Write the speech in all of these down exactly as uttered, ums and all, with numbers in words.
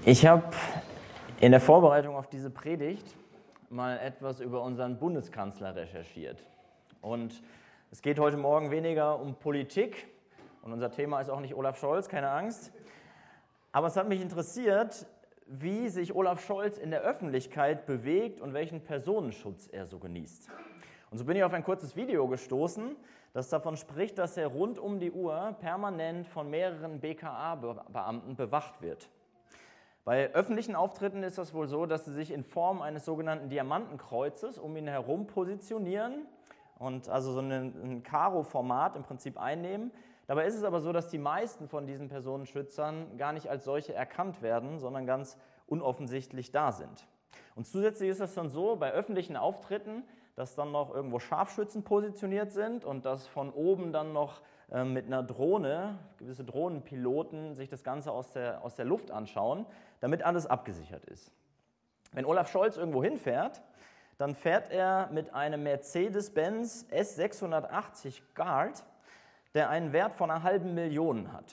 Ich habe in der Vorbereitung auf diese Predigt mal etwas über unseren Bundeskanzler recherchiert. Und es geht heute Morgen weniger um Politik und unser Thema ist auch nicht Olaf Scholz, keine Angst. Aber es hat mich interessiert, wie sich Olaf Scholz in der Öffentlichkeit bewegt und welchen Personenschutz er so genießt. Und so bin ich auf ein kurzes Video gestoßen, das davon spricht, dass er rund um die Uhr permanent von mehreren B K A-Beamten bewacht wird. Bei öffentlichen Auftritten ist das wohl so, dass sie sich in Form eines sogenannten Diamantenkreuzes um ihn herum positionieren und also so ein, ein Karo-Format im Prinzip einnehmen. Dabei ist es aber so, dass die meisten von diesen Personenschützern gar nicht als solche erkannt werden, sondern ganz unoffensichtlich da sind. Und zusätzlich ist es dann so, bei öffentlichen Auftritten, dass dann noch irgendwo Scharfschützen positioniert sind und dass von oben dann noch äh, mit einer Drohne, gewisse Drohnenpiloten sich das Ganze aus der, aus der Luft anschauen, damit alles abgesichert ist. Wenn Olaf Scholz irgendwo hinfährt, dann fährt er mit einem Mercedes-Benz S sechshundertachtzig Guard, der einen Wert von einer halben Million hat.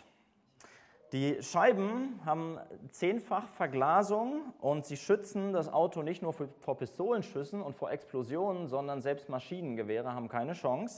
Die Scheiben haben zehnfach Verglasung und sie schützen das Auto nicht nur vor Pistolenschüssen und vor Explosionen, sondern selbst Maschinengewehre haben keine Chance.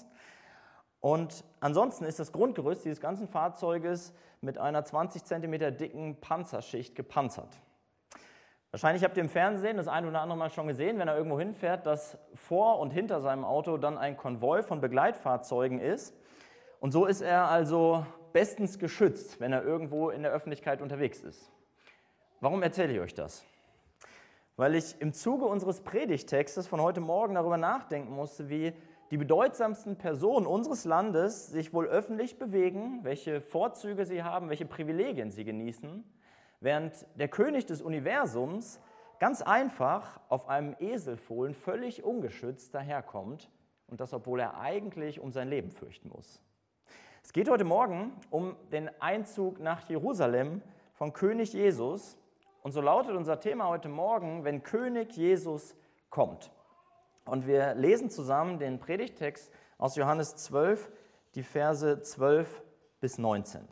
Und ansonsten ist das Grundgerüst dieses ganzen Fahrzeuges mit einer zwanzig Zentimeter dicken Panzerschicht gepanzert. Wahrscheinlich habt ihr im Fernsehen das ein oder andere Mal schon gesehen, wenn er irgendwo hinfährt, dass vor und hinter seinem Auto dann ein Konvoi von Begleitfahrzeugen ist. Und so ist er also bestens geschützt, wenn er irgendwo in der Öffentlichkeit unterwegs ist. Warum erzähle ich euch das? Weil ich im Zuge unseres Predigttextes von heute Morgen darüber nachdenken musste, wie die bedeutsamsten Personen unseres Landes sich wohl öffentlich bewegen, welche Vorzüge sie haben, welche Privilegien sie genießen, während der König des Universums ganz einfach auf einem Eselfohlen völlig ungeschützt daherkommt und das, obwohl er eigentlich um sein Leben fürchten muss. Es geht heute Morgen um den Einzug nach Jerusalem von König Jesus. Und so lautet unser Thema heute Morgen, wenn König Jesus kommt. Und wir lesen zusammen den Predigttext aus Johannes zwölf, die Verse zwölf bis neunzehn.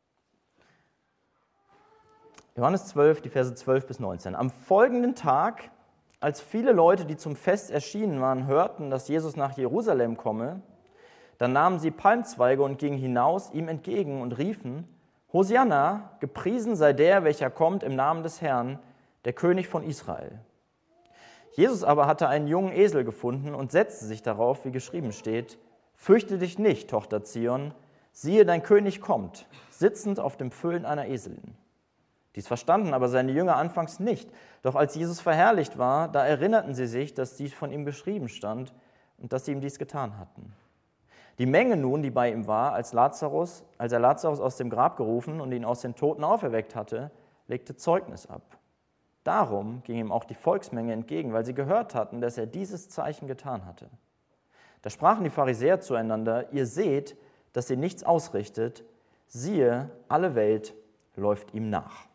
Johannes zwölf, die Verse zwölf bis neunzehn. Am folgenden Tag, als viele Leute, die zum Fest erschienen waren, hörten, dass Jesus nach Jerusalem komme, dann nahmen sie Palmzweige und gingen hinaus ihm entgegen und riefen: Hosianna, gepriesen sei der, welcher kommt im Namen des Herrn, der König von Israel. Jesus aber hatte einen jungen Esel gefunden und setzte sich darauf, wie geschrieben steht: Fürchte dich nicht, Tochter Zion, siehe, dein König kommt, sitzend auf dem Füllen einer Eselin. Dies verstanden aber seine Jünger anfangs nicht, doch als Jesus verherrlicht war, da erinnerten sie sich, dass dies von ihm geschrieben stand und dass sie ihm dies getan hatten. Die Menge nun, die bei ihm war, als Lazarus, als er Lazarus aus dem Grab gerufen und ihn aus den Toten auferweckt hatte, legte Zeugnis ab. Darum ging ihm auch die Volksmenge entgegen, weil sie gehört hatten, dass er dieses Zeichen getan hatte. Da sprachen die Pharisäer zueinander: Ihr seht, dass ihr nichts ausrichtet, siehe, alle Welt läuft ihm nach.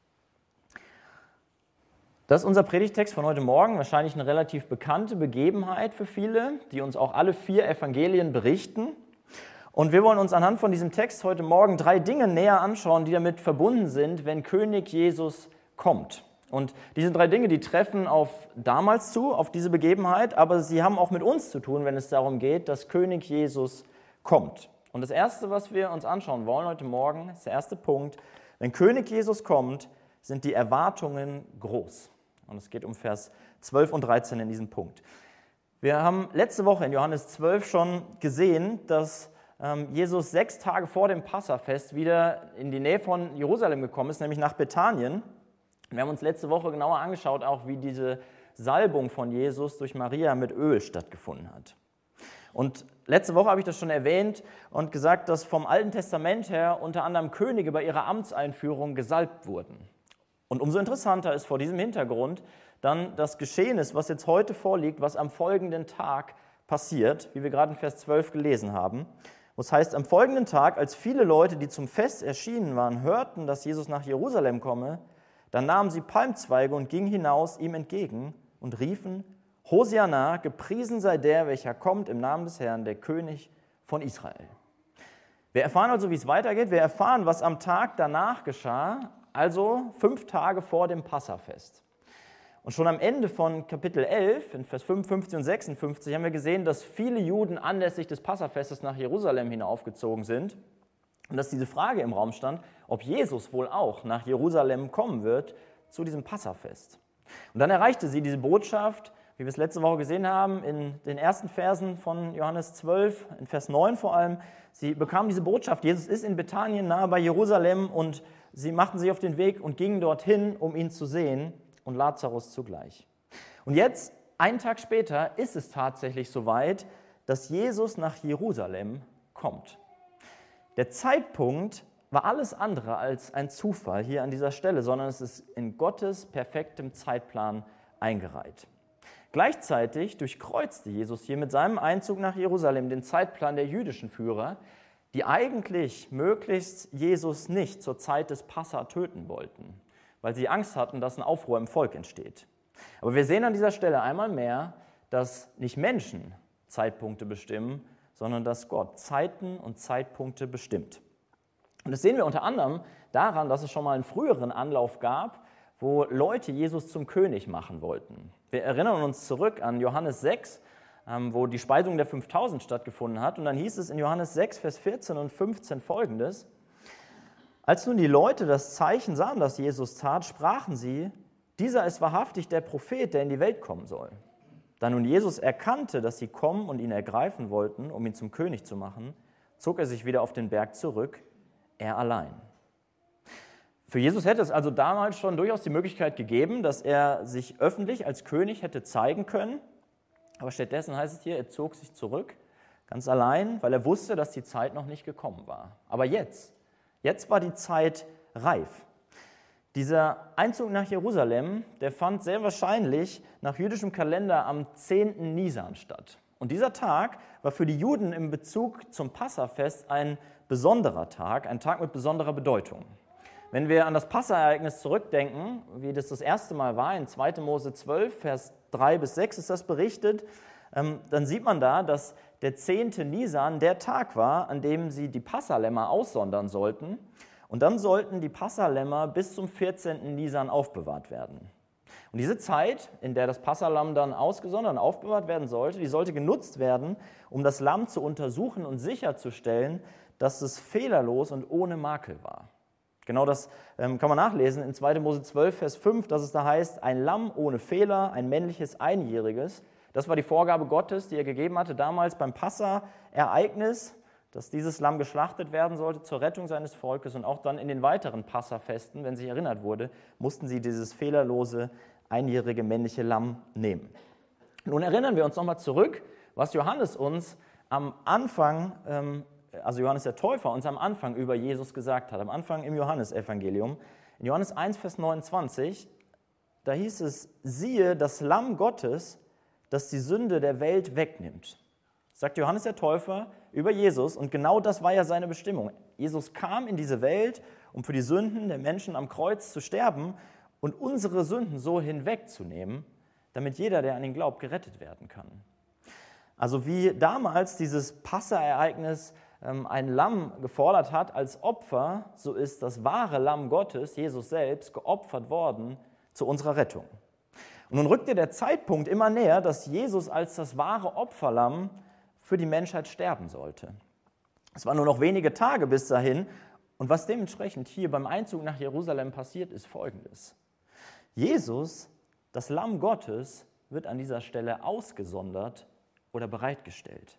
Das ist unser Predigttext von heute Morgen, wahrscheinlich eine relativ bekannte Begebenheit für viele, die uns auch alle vier Evangelien berichten. Und wir wollen uns anhand von diesem Text heute Morgen drei Dinge näher anschauen, die damit verbunden sind, wenn König Jesus kommt. Und diese drei Dinge, die treffen auf damals zu, auf diese Begebenheit, aber sie haben auch mit uns zu tun, wenn es darum geht, dass König Jesus kommt. Und das Erste, was wir uns anschauen wollen heute Morgen, ist der erste Punkt: Wenn König Jesus kommt, sind die Erwartungen groß. Und es geht um Vers zwölf und dreizehn in diesem Punkt. Wir haben letzte Woche in Johannes zwölf schon gesehen, dass ähm, Jesus sechs Tage vor dem Passafest wieder in die Nähe von Jerusalem gekommen ist, nämlich nach Bethanien. Wir haben uns letzte Woche genauer angeschaut, auch wie diese Salbung von Jesus durch Maria mit Öl stattgefunden hat. Und letzte Woche habe ich das schon erwähnt und gesagt, dass vom Alten Testament her unter anderem Könige bei ihrer Amtseinführung gesalbt wurden. Und umso interessanter ist vor diesem Hintergrund dann das Geschehnis, was jetzt heute vorliegt, was am folgenden Tag passiert, wie wir gerade in Vers zwölf gelesen haben. Wo es heißt, am folgenden Tag, als viele Leute, die zum Fest erschienen waren, hörten, dass Jesus nach Jerusalem komme, dann nahmen sie Palmzweige und gingen hinaus ihm entgegen und riefen: Hosianna, gepriesen sei der, welcher kommt im Namen des Herrn, der König von Israel. Wir erfahren also, wie es weitergeht. Wir erfahren, was am Tag danach geschah, also fünf Tage vor dem Passafest. Und schon am Ende von Kapitel elf, in Vers fünfundfünfzig und sechsundfünfzig, haben wir gesehen, dass viele Juden anlässlich des Passafestes nach Jerusalem hinaufgezogen sind und dass diese Frage im Raum stand, ob Jesus wohl auch nach Jerusalem kommen wird zu diesem Passafest. Und dann erreichte sie diese Botschaft, wie wir es letzte Woche gesehen haben, in den ersten Versen von Johannes zwölf, in Vers neun vor allem. Sie bekamen diese Botschaft, Jesus ist in Bethanien nahe bei Jerusalem, und sie machten sich auf den Weg und gingen dorthin, um ihn zu sehen, und Lazarus zugleich. Und jetzt, einen Tag später, ist es tatsächlich soweit, dass Jesus nach Jerusalem kommt. Der Zeitpunkt war alles andere als ein Zufall hier an dieser Stelle, sondern es ist in Gottes perfektem Zeitplan eingereiht. Gleichzeitig durchkreuzte Jesus hier mit seinem Einzug nach Jerusalem den Zeitplan der jüdischen Führer, die eigentlich möglichst Jesus nicht zur Zeit des Passa töten wollten, weil sie Angst hatten, dass ein Aufruhr im Volk entsteht. Aber wir sehen an dieser Stelle einmal mehr, dass nicht Menschen Zeitpunkte bestimmen, sondern dass Gott Zeiten und Zeitpunkte bestimmt. Und das sehen wir unter anderem daran, dass es schon mal einen früheren Anlauf gab, wo Leute Jesus zum König machen wollten. Wir erinnern uns zurück an Johannes sechs, wo die Speisung der fünftausend stattgefunden hat. Und dann hieß es in Johannes sechs, Vers vierzehn und fünfzehn folgendes: Als nun die Leute das Zeichen sahen, das Jesus tat, sprachen sie, dieser ist wahrhaftig der Prophet, der in die Welt kommen soll. Da nun Jesus erkannte, dass sie kommen und ihn ergreifen wollten, um ihn zum König zu machen, zog er sich wieder auf den Berg zurück, er allein. Für Jesus hätte es also damals schon durchaus die Möglichkeit gegeben, dass er sich öffentlich als König hätte zeigen können. Aber stattdessen heißt es hier, er zog sich zurück, ganz allein, weil er wusste, dass die Zeit noch nicht gekommen war. Aber jetzt, jetzt war die Zeit reif. Dieser Einzug nach Jerusalem, der fand sehr wahrscheinlich nach jüdischem Kalender am zehnten Nisan statt. Und dieser Tag war für die Juden in Bezug zum Passafest ein besonderer Tag, ein Tag mit besonderer Bedeutung. Wenn wir an das Passaereignis zurückdenken, wie das das erste Mal war, in zweiter Mose zwölf, Vers drei bis sechs ist das berichtet, dann sieht man da, dass der zehnte Nisan der Tag war, an dem sie die Passalämmer aussondern sollten. Und dann sollten die Passalämmer bis zum vierzehnten Nisan aufbewahrt werden. Und diese Zeit, in der das Passalamm dann ausgesondert und aufbewahrt werden sollte, die sollte genutzt werden, um das Lamm zu untersuchen und sicherzustellen, dass es fehlerlos und ohne Makel war. Genau das ähm, kann man nachlesen in zweiter Mose zwölf, Vers fünf, dass es da heißt, ein Lamm ohne Fehler, ein männliches Einjähriges. Das war die Vorgabe Gottes, die er gegeben hatte damals beim Passa-Ereignis, dass dieses Lamm geschlachtet werden sollte zur Rettung seines Volkes. Und auch dann in den weiteren Passafesten, wenn sich erinnert wurde, mussten sie dieses fehlerlose, einjährige männliche Lamm nehmen. Nun erinnern wir uns nochmal zurück, was Johannes uns am Anfang ähm, also Johannes der Täufer uns am Anfang über Jesus gesagt hat, am Anfang im Johannesevangelium. In Johannes eins, Vers neunundzwanzig, da hieß es, siehe das Lamm Gottes, das die Sünde der Welt wegnimmt. Das sagt Johannes der Täufer über Jesus, und genau das war ja seine Bestimmung. Jesus kam in diese Welt, um für die Sünden der Menschen am Kreuz zu sterben und unsere Sünden so hinwegzunehmen, damit jeder, der an ihn glaubt, gerettet werden kann. Also wie damals dieses Passaereignis ein Lamm gefordert hat als Opfer, so ist das wahre Lamm Gottes, Jesus selbst, geopfert worden zu unserer Rettung. Und nun rückte der Zeitpunkt immer näher, dass Jesus als das wahre Opferlamm für die Menschheit sterben sollte. Es waren nur noch wenige Tage bis dahin, und was dementsprechend hier beim Einzug nach Jerusalem passiert, ist Folgendes. Jesus, das Lamm Gottes, wird an dieser Stelle ausgesondert oder bereitgestellt.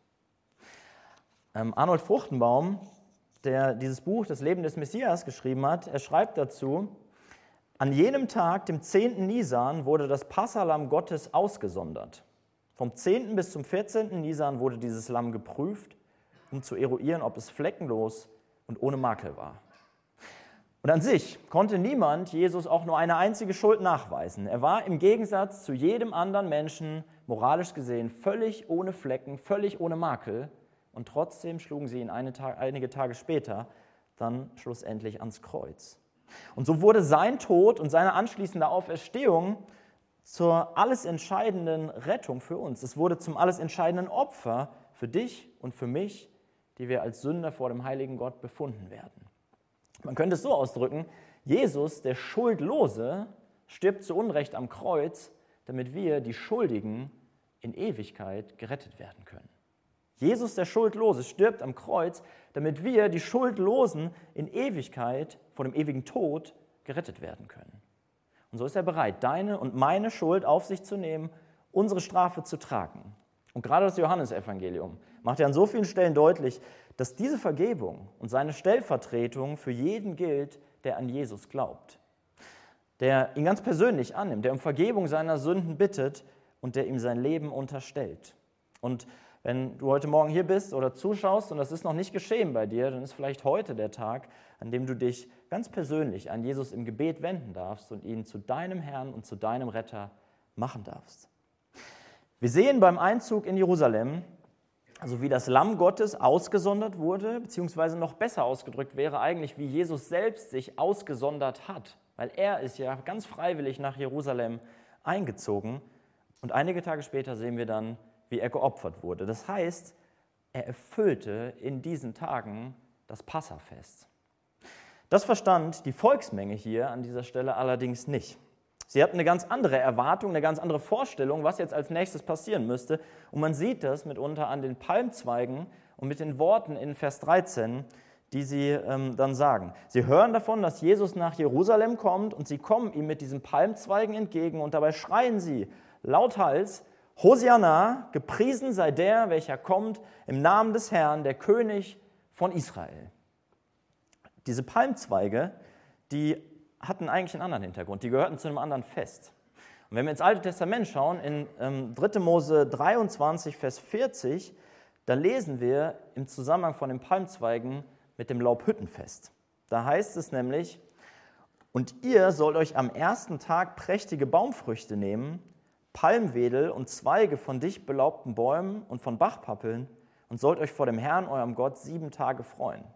Arnold Fruchtenbaum, der dieses Buch Das Leben des Messias geschrieben hat, er schreibt dazu, an jenem Tag, dem zehnten Nisan, wurde das Passalamm Gottes ausgesondert. Vom zehnten bis zum vierzehnten Nisan wurde dieses Lamm geprüft, um zu eruieren, ob es fleckenlos und ohne Makel war. Und an sich konnte niemand Jesus auch nur eine einzige Schuld nachweisen. Er war im Gegensatz zu jedem anderen Menschen moralisch gesehen völlig ohne Flecken, völlig ohne Makel. Und trotzdem schlugen sie ihn eine Tag, einige Tage später dann schlussendlich ans Kreuz. Und so wurde sein Tod und seine anschließende Auferstehung zur alles entscheidenden Rettung für uns. Es wurde zum alles entscheidenden Opfer für dich und für mich, die wir als Sünder vor dem heiligen Gott befunden werden. Man könnte es so ausdrücken, Jesus, der Schuldlose, stirbt zu Unrecht am Kreuz, damit wir, die Schuldigen, in Ewigkeit gerettet werden können. Jesus, der Schuldlose, stirbt am Kreuz, damit wir, die Schuldlosen, in Ewigkeit vor dem ewigen Tod gerettet werden können. Und so ist er bereit, deine und meine Schuld auf sich zu nehmen, unsere Strafe zu tragen. Und gerade das Johannesevangelium macht ja an so vielen Stellen deutlich, dass diese Vergebung und seine Stellvertretung für jeden gilt, der an Jesus glaubt, der ihn ganz persönlich annimmt, der um Vergebung seiner Sünden bittet und der ihm sein Leben unterstellt. Und wenn du heute Morgen hier bist oder zuschaust und das ist noch nicht geschehen bei dir, dann ist vielleicht heute der Tag, an dem du dich ganz persönlich an Jesus im Gebet wenden darfst und ihn zu deinem Herrn und zu deinem Retter machen darfst. Wir sehen beim Einzug in Jerusalem, also wie das Lamm Gottes ausgesondert wurde, beziehungsweise noch besser ausgedrückt wäre eigentlich, wie Jesus selbst sich ausgesondert hat, weil er ist ja ganz freiwillig nach Jerusalem eingezogen und einige Tage später sehen wir dann, wie er geopfert wurde. Das heißt, er erfüllte in diesen Tagen das Passafest. Das verstand die Volksmenge hier an dieser Stelle allerdings nicht. Sie hatten eine ganz andere Erwartung, eine ganz andere Vorstellung, was jetzt als nächstes passieren müsste. Und man sieht das mitunter an den Palmzweigen und mit den Worten in Vers dreizehn, die sie ähm, dann sagen. Sie hören davon, dass Jesus nach Jerusalem kommt und sie kommen ihm mit diesen Palmzweigen entgegen und dabei schreien sie lauthals: Hosianna, gepriesen sei der, welcher kommt im Namen des Herrn, der König von Israel. Diese Palmzweige, die hatten eigentlich einen anderen Hintergrund, die gehörten zu einem anderen Fest. Und wenn wir ins Alte Testament schauen, in ähm, dritter Mose dreiundzwanzig, Vers vierzig, da lesen wir im Zusammenhang von den Palmzweigen mit dem Laubhüttenfest. Da heißt es nämlich: Und ihr sollt euch am ersten Tag prächtige Baumfrüchte nehmen, Palmwedel und Zweige von dicht belaubten Bäumen und von Bachpappeln und sollt euch vor dem Herrn, eurem Gott, sieben Tage freuen.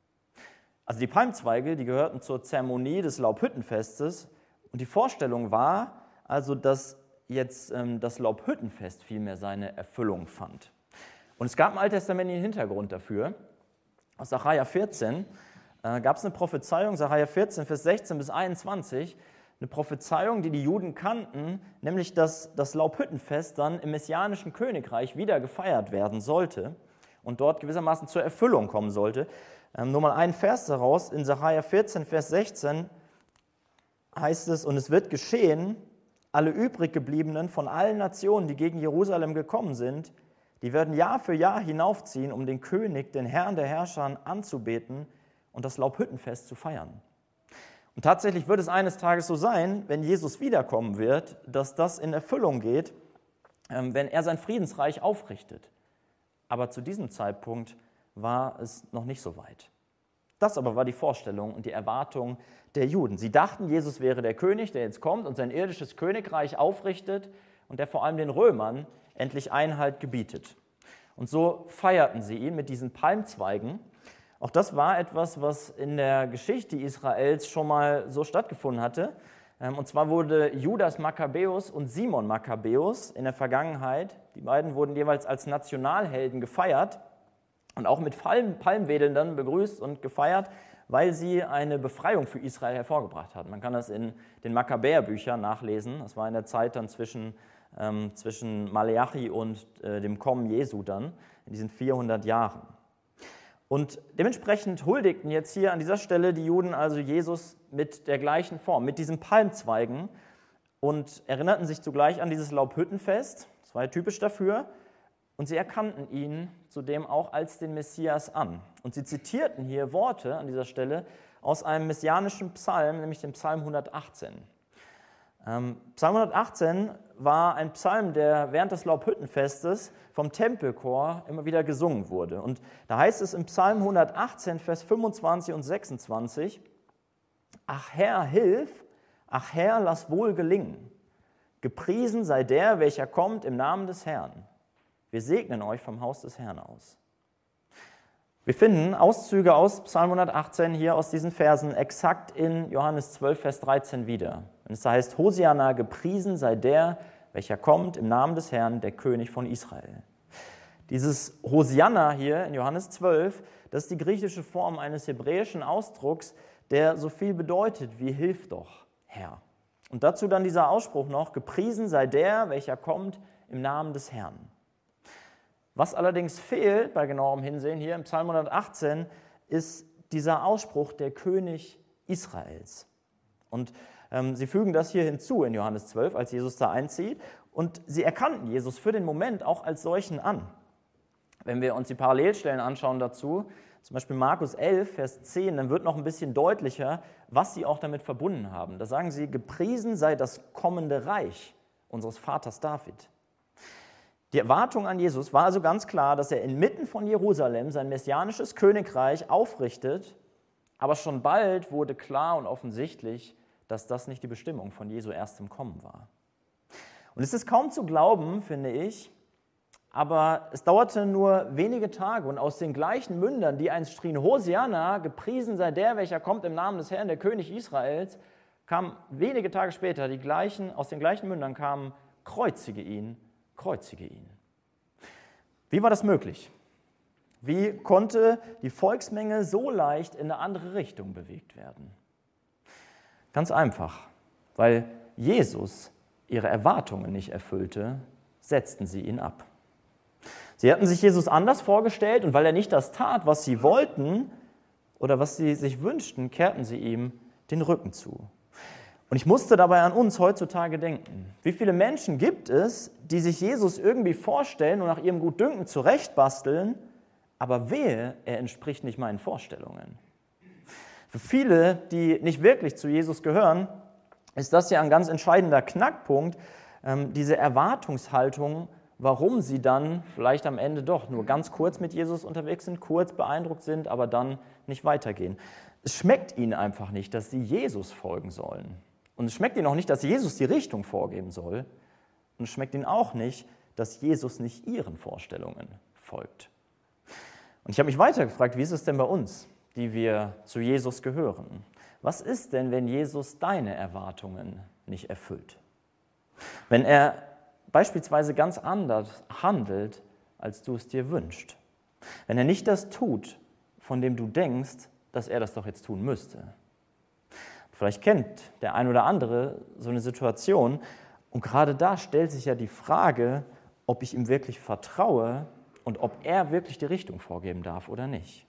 Also die Palmzweige, die gehörten zur Zeremonie des Laubhüttenfestes und die Vorstellung war also, dass jetzt ähm, das Laubhüttenfest vielmehr seine Erfüllung fand. Und es gab einen alttestamentlichen Hintergrund dafür. Aus Sacharja vierzehn äh, gab es eine Prophezeiung, Sacharja vierzehn, Vers sechzehn bis einundzwanzig, eine Prophezeiung, die die Juden kannten, nämlich dass das Laubhüttenfest dann im messianischen Königreich wieder gefeiert werden sollte und dort gewissermaßen zur Erfüllung kommen sollte. Ähm, nur mal einen Vers daraus, in Sacharja vierzehn, Vers sechzehn heißt es: Und es wird geschehen, alle übriggebliebenen von allen Nationen, die gegen Jerusalem gekommen sind, die werden Jahr für Jahr hinaufziehen, um den König, den Herrn der Herrscher, anzubeten und das Laubhüttenfest zu feiern. Und tatsächlich wird es eines Tages so sein, wenn Jesus wiederkommen wird, dass das in Erfüllung geht, wenn er sein Friedensreich aufrichtet. Aber zu diesem Zeitpunkt war es noch nicht so weit. Das aber war die Vorstellung und die Erwartung der Juden. Sie dachten, Jesus wäre der König, der jetzt kommt und sein irdisches Königreich aufrichtet und der vor allem den Römern endlich Einhalt gebietet. Und so feierten sie ihn mit diesen Palmzweigen. Auch das war etwas, was in der Geschichte Israels schon mal so stattgefunden hatte. Und zwar wurde Judas Makkabäus und Simon Makkabäus in der Vergangenheit, die beiden wurden jeweils als Nationalhelden gefeiert und auch mit Palm, Palmwedeln dann begrüßt und gefeiert, weil sie eine Befreiung für Israel hervorgebracht hatten. Man kann das in den Makkabäerbüchern nachlesen. Das war in der Zeit dann zwischen, ähm, zwischen Maleachi und äh, dem Kommen Jesu dann, in diesen vierhundert Jahren. Und dementsprechend huldigten jetzt hier an dieser Stelle die Juden also Jesus mit der gleichen Form, mit diesen Palmzweigen und erinnerten sich zugleich an dieses Laubhüttenfest, das war ja typisch dafür, und sie erkannten ihn zudem auch als den Messias an. Und sie zitierten hier Worte an dieser Stelle aus einem messianischen Psalm, nämlich dem Psalm hundertachtzehn. Ähm, Psalm hundertachtzehn war ein Psalm, der während des Laubhüttenfestes vom Tempelchor immer wieder gesungen wurde. Und da heißt es im Psalm hundertachtzehn, Vers fünfundzwanzig und sechsundzwanzig: Ach Herr, hilf, ach Herr, lass wohl gelingen. Gepriesen sei der, welcher kommt im Namen des Herrn. Wir segnen euch vom Haus des Herrn aus. Wir finden Auszüge aus Psalm hundertachtzehn hier aus diesen Versen exakt in Johannes zwölf, Vers dreizehn wieder. Und es heißt: Hosianna, gepriesen sei der, welcher kommt im Namen des Herrn, der König von Israel. Dieses Hosianna hier in Johannes zwölf, das ist die griechische Form eines hebräischen Ausdrucks, der so viel bedeutet wie Hilf doch, Herr. Und dazu dann dieser Ausspruch noch, gepriesen sei der, welcher kommt im Namen des Herrn. Was allerdings fehlt, bei genauerem Hinsehen hier im Psalm hundertachtzehn, ist dieser Ausspruch der König Israels. Und ähm, sie fügen das hier hinzu in Johannes zwölf, als Jesus da einzieht. Und sie erkannten Jesus für den Moment auch als solchen an. Wenn wir uns die Parallelstellen anschauen dazu, zum Beispiel Markus elf, Vers zehn, dann wird noch ein bisschen deutlicher, was sie auch damit verbunden haben. Da sagen sie, gepriesen sei das kommende Reich unseres Vaters David. Die Erwartung an Jesus war also ganz klar, dass er inmitten von Jerusalem sein messianisches Königreich aufrichtet, aber schon bald wurde klar und offensichtlich, dass das nicht die Bestimmung von Jesu erstem Kommen war. Und es ist kaum zu glauben, finde ich, aber es dauerte nur wenige Tage und aus den gleichen Mündern, die einst schrien, Hosianna, gepriesen sei der, welcher kommt im Namen des Herrn, der König Israels, kamen wenige Tage später, die gleichen, aus den gleichen Mündern kamen, kreuzige ihn, kreuzige ihn. Wie war das möglich? Wie konnte die Volksmenge so leicht in eine andere Richtung bewegt werden? Ganz einfach, weil Jesus ihre Erwartungen nicht erfüllte, setzten sie ihn ab. Sie hatten sich Jesus anders vorgestellt und weil er nicht das tat, was sie wollten oder was sie sich wünschten, kehrten sie ihm den Rücken zu. Und ich musste dabei an uns heutzutage denken. Wie viele Menschen gibt es, die sich Jesus irgendwie vorstellen und nach ihrem Gutdünken zurechtbasteln, aber wehe, er entspricht nicht meinen Vorstellungen. Für viele, die nicht wirklich zu Jesus gehören, ist das ja ein ganz entscheidender Knackpunkt, diese Erwartungshaltung, warum sie dann vielleicht am Ende doch nur ganz kurz mit Jesus unterwegs sind, kurz beeindruckt sind, aber dann nicht weitergehen. Es schmeckt ihnen einfach nicht, dass sie Jesus folgen sollen. Und es schmeckt ihnen auch nicht, dass Jesus die Richtung vorgeben soll. Und es schmeckt ihnen auch nicht, dass Jesus nicht ihren Vorstellungen folgt. Und ich habe mich weiter gefragt, wie ist es denn bei uns, die wir zu Jesus gehören? Was ist denn, wenn Jesus deine Erwartungen nicht erfüllt? Wenn er beispielsweise ganz anders handelt, als du es dir wünschst. Wenn er nicht das tut, von dem du denkst, dass er das doch jetzt tun müsste. Vielleicht kennt der ein oder andere so eine Situation und gerade da stellt sich ja die Frage, ob ich ihm wirklich vertraue und ob er wirklich die Richtung vorgeben darf oder nicht.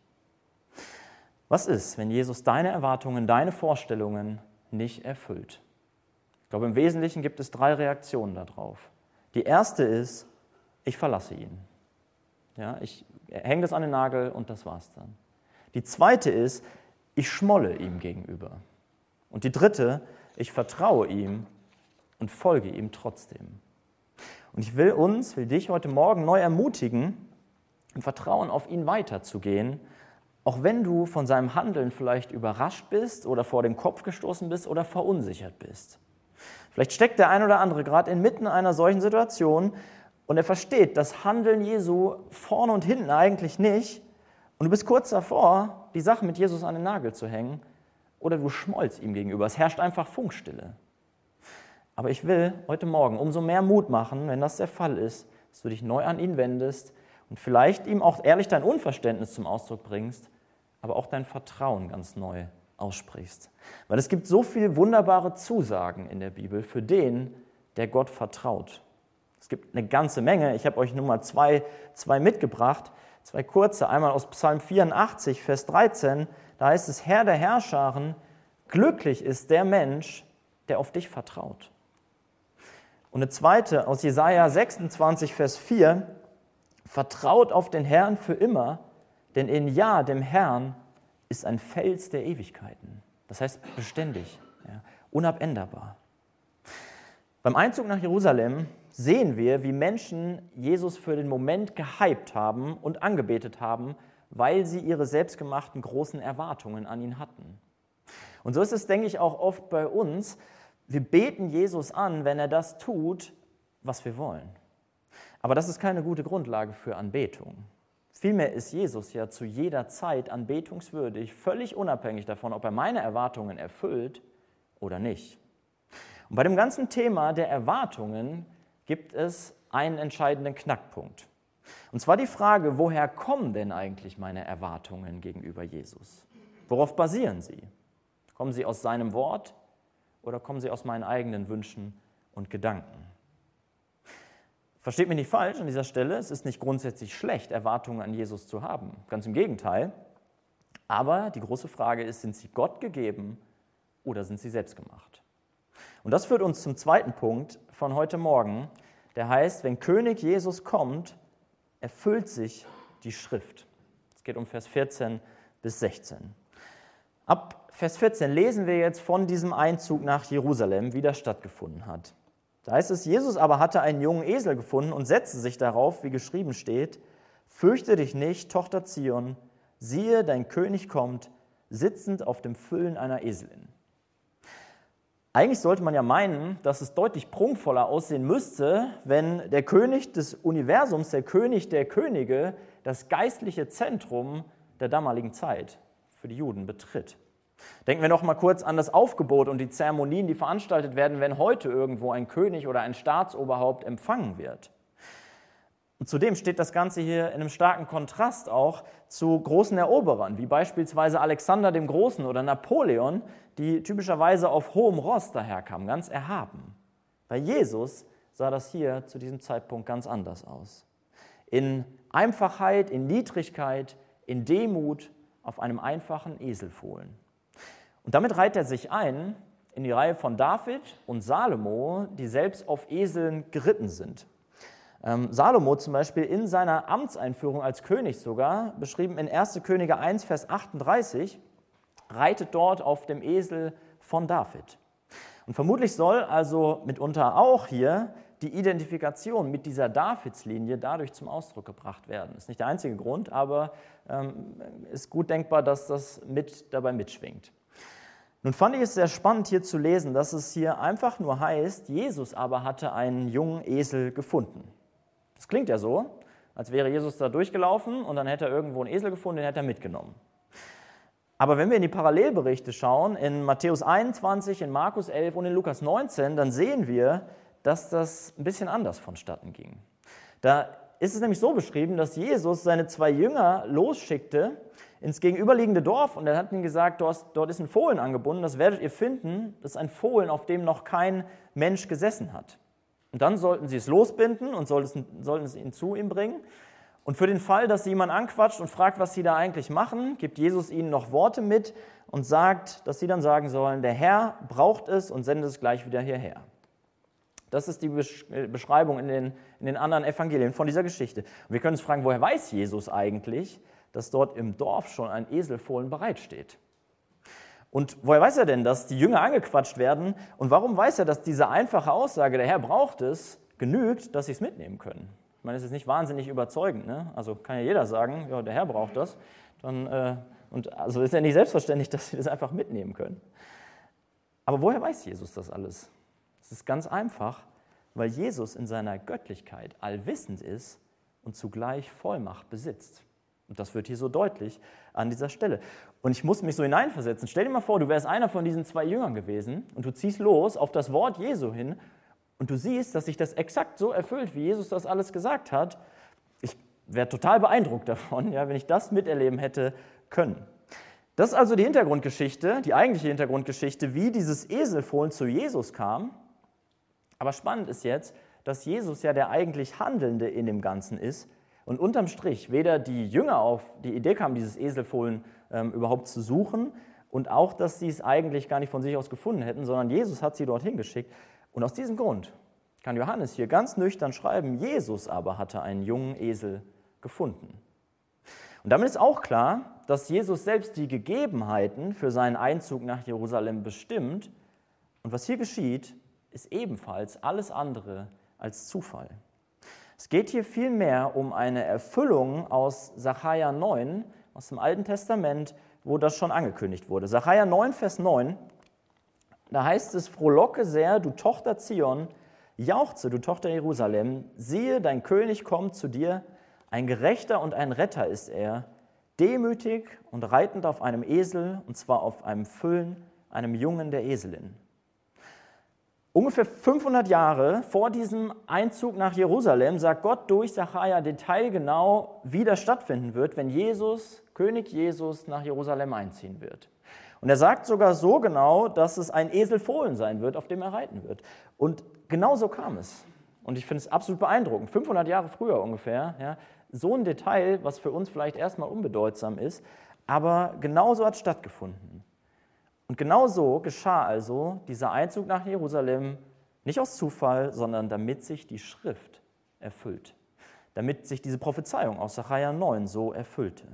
Was ist, wenn Jesus deine Erwartungen, deine Vorstellungen nicht erfüllt? Ich glaube, im Wesentlichen gibt es drei Reaktionen darauf. Die erste ist, ich verlasse ihn. Ja, ich hänge das an den Nagel und das war's dann. Die zweite ist, ich schmolle ihm gegenüber. Und die dritte, ich vertraue ihm und folge ihm trotzdem. Und ich will uns, will dich heute Morgen neu ermutigen, im Vertrauen auf ihn weiterzugehen, auch wenn du von seinem Handeln vielleicht überrascht bist oder vor den Kopf gestoßen bist oder verunsichert bist. Vielleicht steckt der ein oder andere gerade inmitten einer solchen Situation und er versteht das Handeln Jesu vorne und hinten eigentlich nicht und du bist kurz davor, die Sache mit Jesus an den Nagel zu hängen oder du schmollst ihm gegenüber. Es herrscht einfach Funkstille. Aber ich will heute Morgen umso mehr Mut machen, wenn das der Fall ist, dass du dich neu an ihn wendest und vielleicht ihm auch ehrlich dein Unverständnis zum Ausdruck bringst, aber auch dein Vertrauen ganz neu aussprichst. Weil es gibt so viele wunderbare Zusagen in der Bibel für den, der Gott vertraut. Es gibt eine ganze Menge. Ich habe euch nur mal zwei, zwei mitgebracht, zwei kurze. Einmal aus Psalm vierundachtzig, Vers dreizehn. Da heißt es, Herr der Herrscharen, glücklich ist der Mensch, der auf dich vertraut. Und eine zweite aus Jesaja sechsundzwanzig, Vers vier. Vertraut auf den Herrn für immer, denn in Ja, dem Herrn, ist ein Fels der Ewigkeiten. Das heißt beständig, ja, unabänderbar. Beim Einzug nach Jerusalem sehen wir, wie Menschen Jesus für den Moment gehypt haben und angebetet haben, weil sie ihre selbstgemachten großen Erwartungen an ihn hatten. Und so ist es, denke ich, auch oft bei uns. Wir beten Jesus an, wenn er das tut, was wir wollen. Aber das ist keine gute Grundlage für Anbetung. Vielmehr ist Jesus ja zu jeder Zeit anbetungswürdig, völlig unabhängig davon, ob er meine Erwartungen erfüllt oder nicht. Und bei dem ganzen Thema der Erwartungen gibt es einen entscheidenden Knackpunkt. Und zwar die Frage, woher kommen denn eigentlich meine Erwartungen gegenüber Jesus? Worauf basieren sie? Kommen sie aus seinem Wort oder kommen sie aus meinen eigenen Wünschen und Gedanken? Versteht mich nicht falsch an dieser Stelle, es ist nicht grundsätzlich schlecht, Erwartungen an Jesus zu haben. Ganz im Gegenteil. Aber die große Frage ist, sind sie Gott gegeben oder sind sie selbst gemacht? Und das führt uns zum zweiten Punkt von heute Morgen, der heißt, wenn König Jesus kommt, erfüllt sich die Schrift. Es geht um Vers vierzehn bis sechzehn. Ab Vers vierzehn lesen wir jetzt von diesem Einzug nach Jerusalem, wie das stattgefunden hat. Da heißt es, Jesus aber hatte einen jungen Esel gefunden und setzte sich darauf, wie geschrieben steht, fürchte dich nicht, Tochter Zion, siehe, dein König kommt, sitzend auf dem Füllen einer Eselin. Eigentlich sollte man ja meinen, dass es deutlich prunkvoller aussehen müsste, wenn der König des Universums, der König der Könige, das geistliche Zentrum der damaligen Zeit für die Juden betritt. Denken wir noch mal kurz an das Aufgebot und die Zeremonien, die veranstaltet werden, wenn heute irgendwo ein König oder ein Staatsoberhaupt empfangen wird. Und zudem steht das Ganze hier in einem starken Kontrast auch zu großen Eroberern, wie beispielsweise Alexander dem Großen oder Napoleon, die typischerweise auf hohem Ross daherkamen, ganz erhaben. Bei Jesus sah das hier zu diesem Zeitpunkt ganz anders aus. In Einfachheit, in Niedrigkeit, in Demut auf einem einfachen Eselfohlen. Und damit reiht er sich ein in die Reihe von David und Salomo, die selbst auf Eseln geritten sind. Ähm, Salomo zum Beispiel in seiner Amtseinführung als König sogar, beschrieben in erster Könige eins, Vers achtunddreißig, reitet dort auf dem Esel von David. Und vermutlich soll also mitunter auch hier die Identifikation mit dieser Davidslinie dadurch zum Ausdruck gebracht werden. Ist nicht der einzige Grund, aber ähm, ist gut denkbar, dass das mit dabei mitschwingt. Nun fand ich es sehr spannend hier zu lesen, dass es hier einfach nur heißt, Jesus aber hatte einen jungen Esel gefunden. Das klingt ja so, als wäre Jesus da durchgelaufen und dann hätte er irgendwo einen Esel gefunden, den hätte er mitgenommen. Aber wenn wir in die Parallelberichte schauen, in Matthäus einundzwanzig, in Markus elf und in Lukas neunzehn, dann sehen wir, dass das ein bisschen anders vonstatten ging. Da ist es nämlich so beschrieben, dass Jesus seine zwei Jünger losschickte ins gegenüberliegende Dorf und er hat ihnen gesagt, dort ist ein Fohlen angebunden, das werdet ihr finden, das ist ein Fohlen, auf dem noch kein Mensch gesessen hat. Und dann sollten sie es losbinden und sollten es ihnen zu ihm bringen. Und für den Fall, dass sie jemand anquatscht und fragt, was sie da eigentlich machen, gibt Jesus ihnen noch Worte mit und sagt, dass sie dann sagen sollen, der Herr braucht es und sendet es gleich wieder hierher. Das ist die Beschreibung in den, in den anderen Evangelien von dieser Geschichte. Und wir können uns fragen, woher weiß Jesus eigentlich, dass dort im Dorf schon ein Eselfohlen bereitsteht? Und woher weiß er denn, dass die Jünger angequatscht werden? Und warum weiß er, dass diese einfache Aussage, der Herr braucht es, genügt, dass sie es mitnehmen können? Ich meine, es ist nicht wahnsinnig überzeugend, ne? Also kann ja jeder sagen, ja, der Herr braucht das. Dann, äh, und also ist ja nicht selbstverständlich, dass sie das einfach mitnehmen können. Aber woher weiß Jesus das alles? Es ist ganz einfach, weil Jesus in seiner Göttlichkeit allwissend ist und zugleich Vollmacht besitzt. Und das wird hier so deutlich an dieser Stelle. Und ich muss mich so hineinversetzen. Stell dir mal vor, du wärst einer von diesen zwei Jüngern gewesen und du ziehst los auf das Wort Jesu hin und du siehst, dass sich das exakt so erfüllt, wie Jesus das alles gesagt hat. Ich wäre total beeindruckt davon, ja, wenn ich das miterleben hätte können. Das ist also die Hintergrundgeschichte, die eigentliche Hintergrundgeschichte, wie dieses Eselfohlen zu Jesus kam. Aber spannend ist jetzt, dass Jesus ja der eigentlich Handelnde in dem Ganzen ist und unterm Strich weder die Jünger auf die Idee kamen, dieses Eselfohlen ähm, überhaupt zu suchen und auch, dass sie es eigentlich gar nicht von sich aus gefunden hätten, sondern Jesus hat sie dorthin geschickt. Und aus diesem Grund kann Johannes hier ganz nüchtern schreiben, Jesus aber hatte einen jungen Esel gefunden. Und damit ist auch klar, dass Jesus selbst die Gegebenheiten für seinen Einzug nach Jerusalem bestimmt. Und was hier geschieht, ist ebenfalls alles andere als Zufall. Es geht hier vielmehr um eine Erfüllung aus Sacharja neun, aus dem Alten Testament, wo das schon angekündigt wurde. Sacharja neun, Vers neun, da heißt es, frohlocke sehr, du Tochter Zion, jauchze, du Tochter Jerusalem, siehe, dein König kommt zu dir, ein Gerechter und ein Retter ist er, demütig und reitend auf einem Esel, und zwar auf einem Füllen, einem Jungen der Eselin. Ungefähr fünfhundert Jahre vor diesem Einzug nach Jerusalem sagt Gott durch Sacharja detailgenau, wie das stattfinden wird, wenn Jesus, König Jesus, nach Jerusalem einziehen wird. Und er sagt sogar so genau, dass es ein Eselfohlen sein wird, auf dem er reiten wird. Und genau so kam es. Und ich finde es absolut beeindruckend. fünfhundert Jahre früher ungefähr, ja, so ein Detail, was für uns vielleicht erstmal unbedeutsam ist, aber genauso hat es stattgefunden. Und genau so geschah also dieser Einzug nach Jerusalem nicht aus Zufall, sondern damit sich die Schrift erfüllt. Damit sich diese Prophezeiung aus Sacharja neun so erfüllte.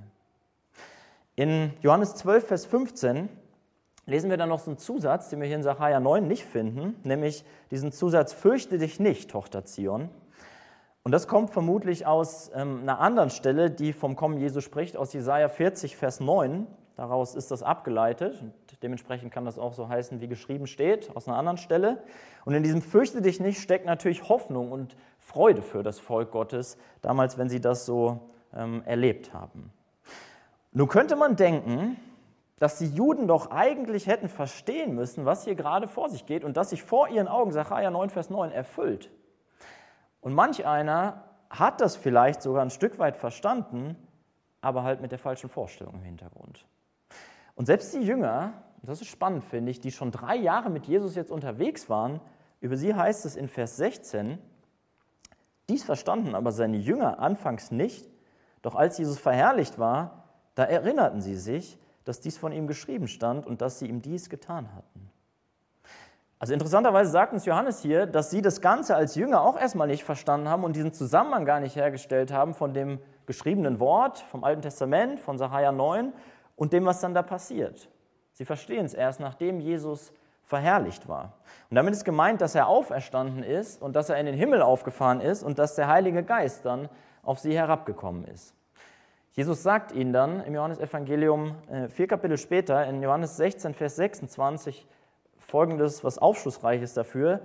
In Johannes zwölf, Vers fünfzehn lesen wir dann noch so einen Zusatz, den wir hier in Sacharja neun nicht finden, nämlich diesen Zusatz, fürchte dich nicht, Tochter Zion. Und das kommt vermutlich aus ähm, einer anderen Stelle, die vom Kommen Jesu spricht, aus Jesaja vierzig, Vers neun. Daraus ist das abgeleitet und dementsprechend kann das auch so heißen, wie geschrieben steht, aus einer anderen Stelle. Und in diesem fürchte dich nicht steckt natürlich Hoffnung und Freude für das Volk Gottes, damals, wenn sie das so ähm, erlebt haben. Nun könnte man denken, dass die Juden doch eigentlich hätten verstehen müssen, was hier gerade vor sich geht und dass sich vor ihren Augen Sacharja neun, Vers neun erfüllt. Und manch einer hat das vielleicht sogar ein Stück weit verstanden, aber halt mit der falschen Vorstellung im Hintergrund. Und selbst die Jünger, das ist spannend, finde ich, die schon drei Jahre mit Jesus jetzt unterwegs waren, über sie heißt es in Vers sechzehn, dies verstanden aber seine Jünger anfangs nicht, doch als Jesus verherrlicht war, da erinnerten sie sich, dass dies von ihm geschrieben stand und dass sie ihm dies getan hatten. Also interessanterweise sagt uns Johannes hier, dass sie das Ganze als Jünger auch erstmal nicht verstanden haben und diesen Zusammenhang gar nicht hergestellt haben von dem geschriebenen Wort, vom Alten Testament, von Sacharja neun und dem, was dann da passiert. Sie verstehen es erst, nachdem Jesus verherrlicht war. Und damit ist gemeint, dass er auferstanden ist und dass er in den Himmel aufgefahren ist und dass der Heilige Geist dann auf sie herabgekommen ist. Jesus sagt ihnen dann im Johannesevangelium vier Kapitel später, in Johannes sechzehn, Vers sechsundzwanzig, Folgendes, was aufschlussreich ist dafür.